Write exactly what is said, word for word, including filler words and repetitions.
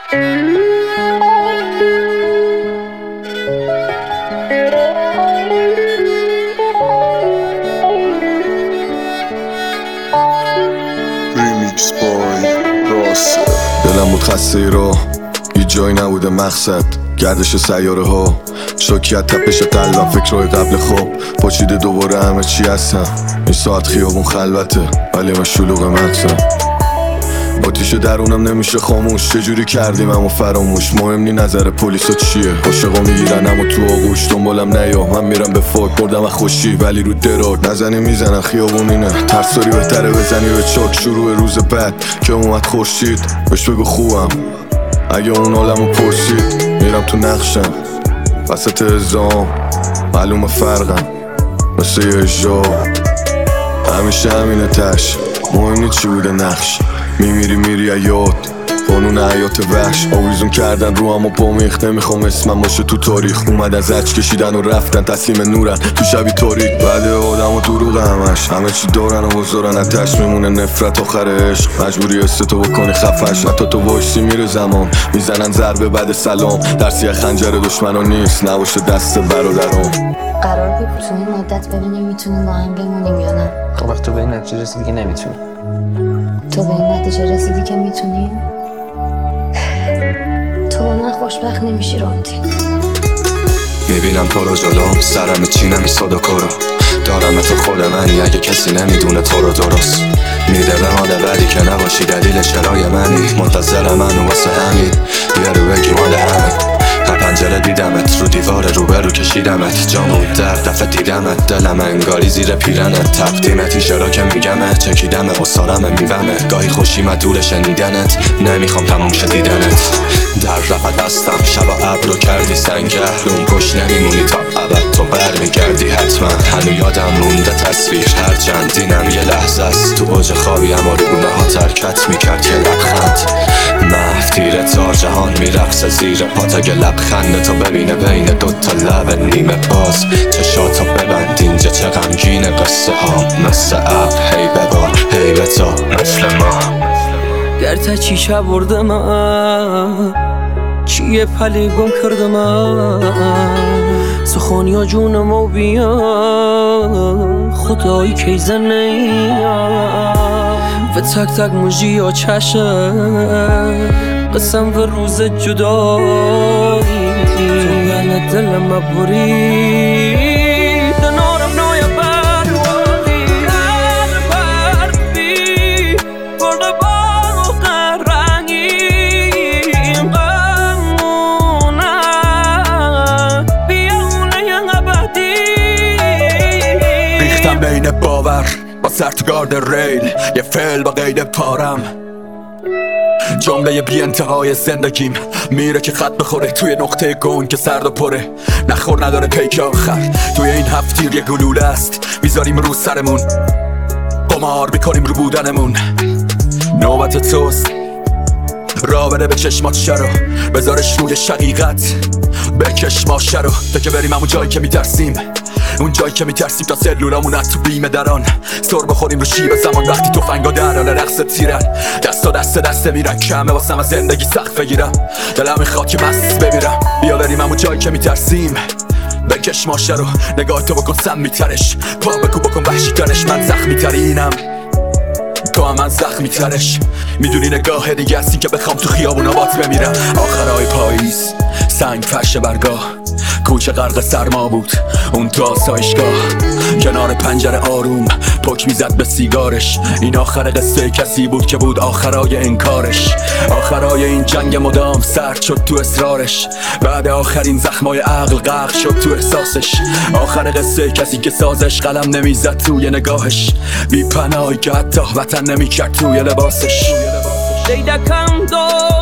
ریمیکس بای راست. دلم بود خسته ای رو هیچ جایی نبوده مقصد گردش سیاره ها شاکیت تپش قلبم فکرهای قبل خواب پاچیده دوباره همه چی هستم این ساعت خیابون خلوته ولی من شلوغ مغزم آتیش درونم نمیشه خاموش چجوری کردیم همو فراموش مهم نی نظر پلیسا چیه عاشقا میگیرن اما تو آغوش دنبالم نیا من میرم به فاک بردم از خوشی ولی رو دراگ نزنی میزنن خیابون اینه ترساری بهتره بزنی به چاک شروع روز بعد که اومد خورشید بهش بگو خوبم اگه اون عالمو پرسید میرم تو نقشم وسط ازام معلومه فرقم مثل یه اجاب همیشه همینه تش مهم نی چی بوده نقش میمیری میری یاد قانون حیات وحش آویزون کردن رو هم و پامیخت نمیخوام اسمم باشه تو تاریخ اومد از عج کشیدن و رفتن تسلیم نورن تو شبی تاریک بعد آدم و دروغ همش همه چی دارن و بزارن اتش میمونه نفرت آخر عشق مجبوری استو بکنی خفش حتی تو وایسی میره زمان میزنن ضربه بعد سلام درسی خنجر دشمنا نیست نباشه دست برادرام قرار بود تو این مدت ببینیم میتونیم با هم بمونیم یا نه. خب وقت تو به این نتیجه رسیدی که نمیتونی تو به این نتیجه رسیدی که میتونیم. تو با من خوشبخت نمیشی رامتین. میبینم تو رو جلوم سرم چینم ای صدا کرو دارم تو خود منی اگه کسی نمیدونه تو رو درست میده به حال بعدی که نباشی دلیل چرای منی منتظر منو واسه همین بیا رو بگی مال همین پنجره دیدمت رو دیوار روبرو کشیدمت جامون در دفعه دیدمت دلم انگاری زیر پیرنت تقدیمتی چرا که میگمت چکیدمه اصارم میومه گاهی خوشیمت دور شنیدنت نمیخوام تموم شه دیدنت در رفت بستم شب ابر رو کردی سنگه روم پشت نمیمونی تا ابد تو بر میگردی حتما هنو یادم مونده تصویر هر چندینم یه لحظه است تو اوج خوابی اما رونه ها ترکت میکرد که لبخند محو تیر تار جهان میرقصه زیر پات اگه لبخند تو ببینه بین دوتا لب نیمه باز چشاتو ببند اینجا چه غمگینه قصه ها مثل ابر هی ببار هی به تو مثل ما گرتا چیشا بردم چیه پلی گم کردم سخونیا جونم و بیا خدایی کی زنه و تک تک موجی یا چشه قسم و روز جدایی تو گل دلم مبوری دنارم نوی برواری هر بردی برده باغ رنگیم غمونه بیاونه ینگ بدی ریختم بین باور با سرتگارد ریل یه فعل با قید پارم جمله بی انتهای زندگیم میره که خط بخوره توی نقطه گون که سرد و پره نخور نداره پیک آخر توی این هفتیر یه گلوله است میذاریم رو سرمون قمار میکنیم رو بودنمون نوبت توست را بده به چشمات شرو بذارش روی شقیقت بکش ماشه رو تا که بریم همون جایی که میترسیم اون جایی که میترسیم تا سلولامون از تو بیم دران سر بخوریم رو شیب زمان وقتی توفنگا در حال رقص تیرن دستا دست دست میرن کمه واسم از زندگی سخت بگیرم دلم میخواد که مست بمیرم بیا بریم همون جایی که میترسیم بکش ماشه رو نگاه تو بکن سم میترش پا بکو بکن وحشی ترش من زخمی ترینم تو هم من زخمی ترش میدونی نگاه دیگه هستی که بخوام تو خیابون آبات بمیرم آخرهای پاییز سنگ فرش برگاه کوچه غرق سرما بود اون تو آسایشگاه کنار پنجره آروم پک میزد به سیگارش این آخر قصه کسی بود که بود آخرای انکارش آخرای این جنگ مدام سرد شد تو اصرارش بعد آخرین زخمای عقل غرق شد تو احساسش آخر قصه کسی که سازش قلم نمیزد توی نگاهش بی پناهی که حتی وطن نمیکرد توی لباسش دیدکم دو